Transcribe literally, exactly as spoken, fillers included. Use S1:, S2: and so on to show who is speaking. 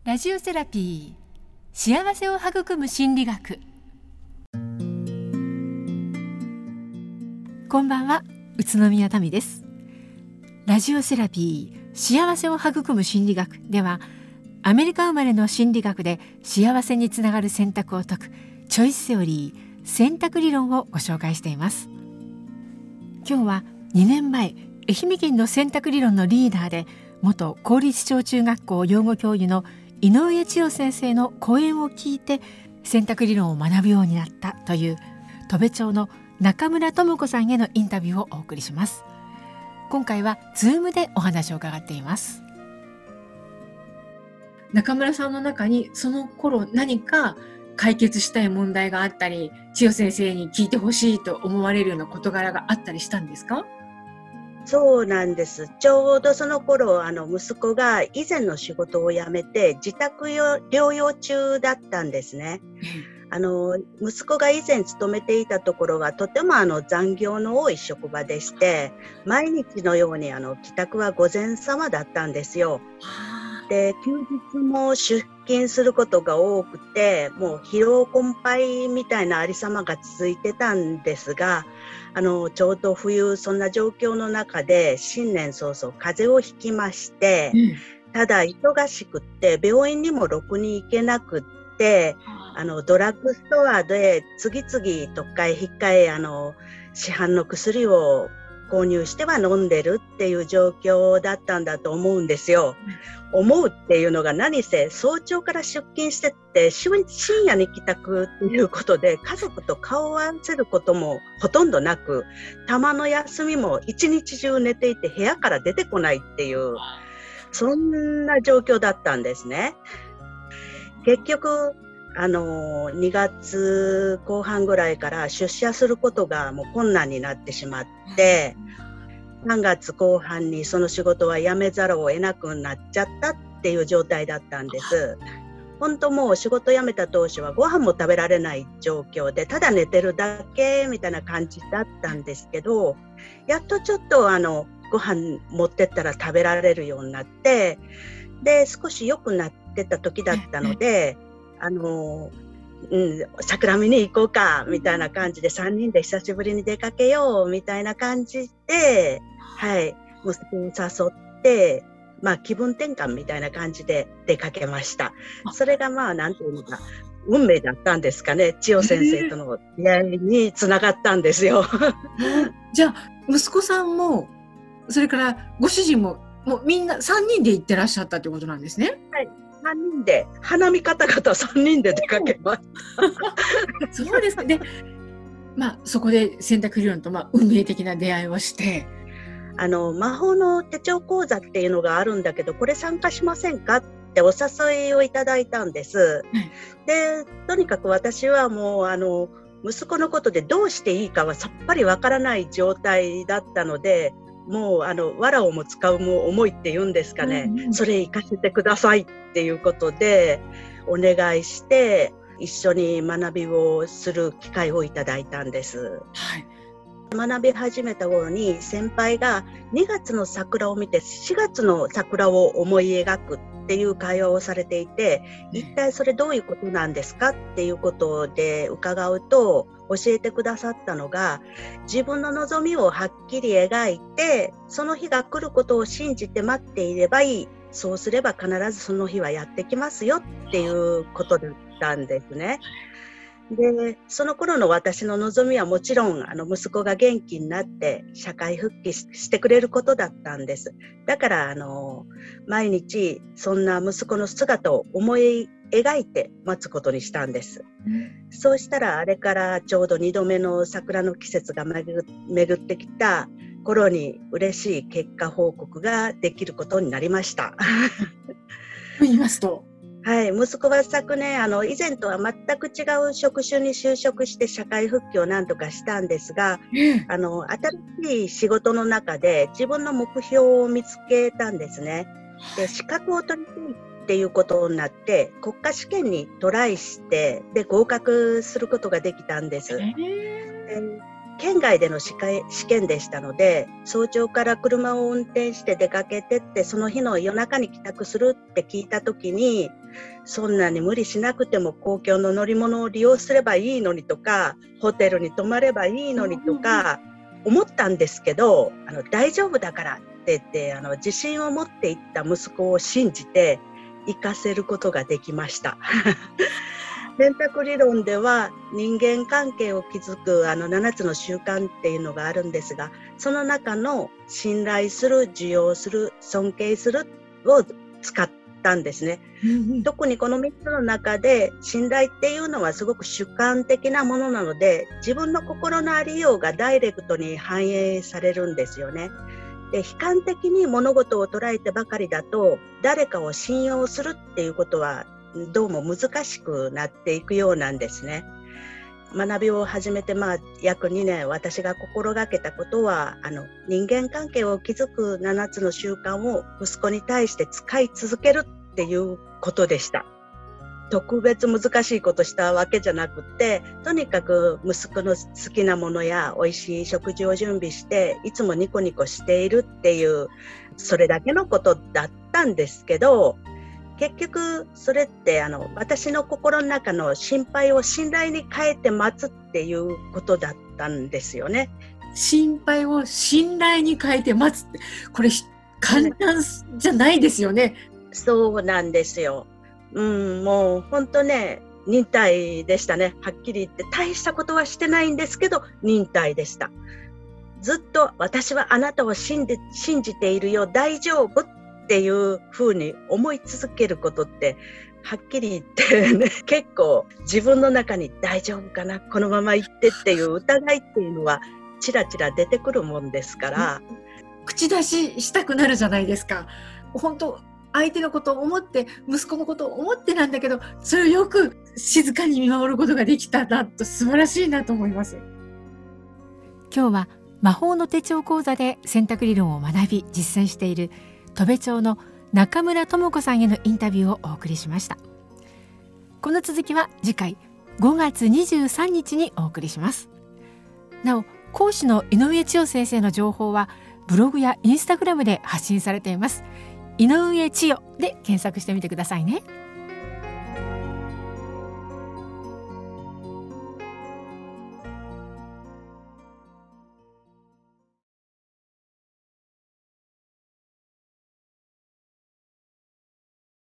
S1: ラジオセラピー、幸せを育む心理学。こんばんは、宇都宮民です。ラジオセラピー、幸せを育む心理学では、アメリカ生まれの心理学で幸せにつながる選択を説くチョイスセオリー、選択理論をご紹介しています。今日はにねんまえ、愛媛県の選択理論のリーダーで元公立小中学校養護教諭の井上千代先生の講演を聞いて選択理論を学ぶようになったという戸部町の中村智子さんへのインタビューをお送りします。今回はズームでお話を伺っています。中村さんの中にその頃何か解決したい問題があったり、千代先生に聞いてほしいと思われるような事柄があったりしたんですか？
S2: そうなんです。ちょうどその頃、あの息子が以前の仕事を辞めて自宅療養中だったんですね。あの息子が以前勤めていたところはとてもあの残業の多い職場でして、毎日のようにあの帰宅は午前様だったんですよ。で、休日も出勤することが多くて、もう疲労困憊みたいなありさまが続いてたんですが、あのちょうど冬、そんな状況の中で新年早々風邪をひきまして、うん、ただ忙しくって病院にもろくに行けなくって、あのドラッグストアで次々とかえ引っかえあの市販の薬を購入しては飲んでるっていう状況だったんだと思うんですよ。うん、思うっていうのが何せ早朝から出勤してって深夜に帰宅っていうことで家族と顔を合わせることもほとんどなく、たまの休みも一日中寝ていて部屋から出てこないっていうそんな状況だったんですね。結局あのにがつこう半ぐらいから出社することがもう困難になってしまって、さんがつこう半にその仕事は辞めざるを得なくなっちゃったっていう状態だったんです。本当もう仕事辞めた当初はご飯も食べられない状況で、ただ寝てるだけみたいな感じだったんですけど、やっとちょっとあのご飯持ってったら食べられるようになって、で少し良くなってた時だったので、あの、うん、桜見に行こうかみたいな感じでさんにんで久しぶりに出かけようみたいな感じで、はい、息子に誘って、まあ気分転換みたいな感じで出かけました。それがまあなんていうのか運命だったんですかね。千代先生との出会いにつながったんですよ。
S1: じゃあ息子さんもそれからご主人ももうみんなさんにんで行ってらっしゃったということなんですね。
S2: はい。さんにんで花見方々さんにんで出かけます。
S1: そうですか。で、まあそこで選択理論とまあ運命的な出会いをして、
S2: あの魔法の手帳講座っていうのがあるんだけど、これ参加しませんかってお誘いをいただいたんです。うん、で、とにかく私はもうあの息子のことでどうしていいかはさっぱりわからない状態だったので。もうあの藁をも使うも思いって言うんですかね、うんうん、それ行かせてくださいっていうことでお願いして一緒に学びをする機会をいただいたんです。はい、学び始めた頃に先輩がにがつの桜を見てしがつの桜を思い描くっていう会話をされていて、一体それどういうことなんですかっていうことで伺うと教えてくださったのが、自分の望みをはっきり描いてその日が来ることを信じて待っていればいい、そうすれば必ずその日はやってきますよっていうことだったんですね。で、その頃の私の望みはもちろんあの息子が元気になって社会復帰 し, してくれることだったんです。だからあの毎日そんな息子の姿を思い描いて待つことにしたんです。うん、そうしたらあれからちょうどにどめの桜の季節が巡ってきた頃に嬉しい結果報告ができることになりました。
S1: と言いますと、
S2: はい、息子は昨年あの以前とは全く違う職種に就職して社会復帰を何とかしたんですが、うん、あの新しい仕事の中で自分の目標を見つけたんですね。で、資格を取りたいっていうことになって国家試験にトライしてで合格することができたんです。で県外での試験試験でしたので、早朝から車を運転して出かけてって、その日の夜中に帰宅するって聞いた時に、そんなに無理しなくても公共の乗り物を利用すればいいのにとか、ホテルに泊まればいいのにとか思ったんですけど、あの大丈夫だからって言ってあの自信を持っていった息子を信じて行かせることができました。選択理論では人間関係を築くあのななつの習慣っていうのがあるんですが、その中の信頼する、受容する、尊敬するを使ったんですね。特にこのみっつの中で信頼っていうのはすごく主観的なものなので、自分の心のありようがダイレクトに反映されるんですよね。で、悲観的に物事を捉えてばかりだと誰かを信用するっていうことはどうも難しくなっていくようなんですね。学びを始めてまあ約にねん、私が心がけたことはあの人間関係を築くななつの習慣を息子に対して使い続けるっていうことでした。特別難しいことしたわけじゃなくて、とにかく息子の好きなものや美味しい食事を準備していつもニコニコしているっていう、それだけのことだったんですけど、結局それってあの私の心の中の心配を信頼に変えて待つっていうことだったんですよね。
S1: 心配を信頼に変えて待つって、これ簡単じゃないですよね。
S2: そうなんですよ。うん、もう本当ね、忍耐でしたね。はっきり言って大したことはしてないんですけど忍耐でした。ずっと私はあなたを信じ、信じているよ、大丈夫っていう風に思い続けることってはっきり言ってね、結構自分の中に大丈夫かな、このまま行ってっていう疑いっていうのはちらちら出てくるもんですから、
S1: 口出ししたくなるじゃないですか。本当相手のことを思って、息子のことを思ってなんだけど、それをよく静かに見守ることができたなと、素晴らしいなと思います。今日は魔法の手帳講座で選択理論を学び実践している戸部町の中村智子さんへのインタビューをお送りしました。この続きは次回ごがつにじゅうさんにちにお送りします。なお、講師の井上千代先生の情報はブログやインスタグラムで発信されています。井上千代で検索してみてくださいね。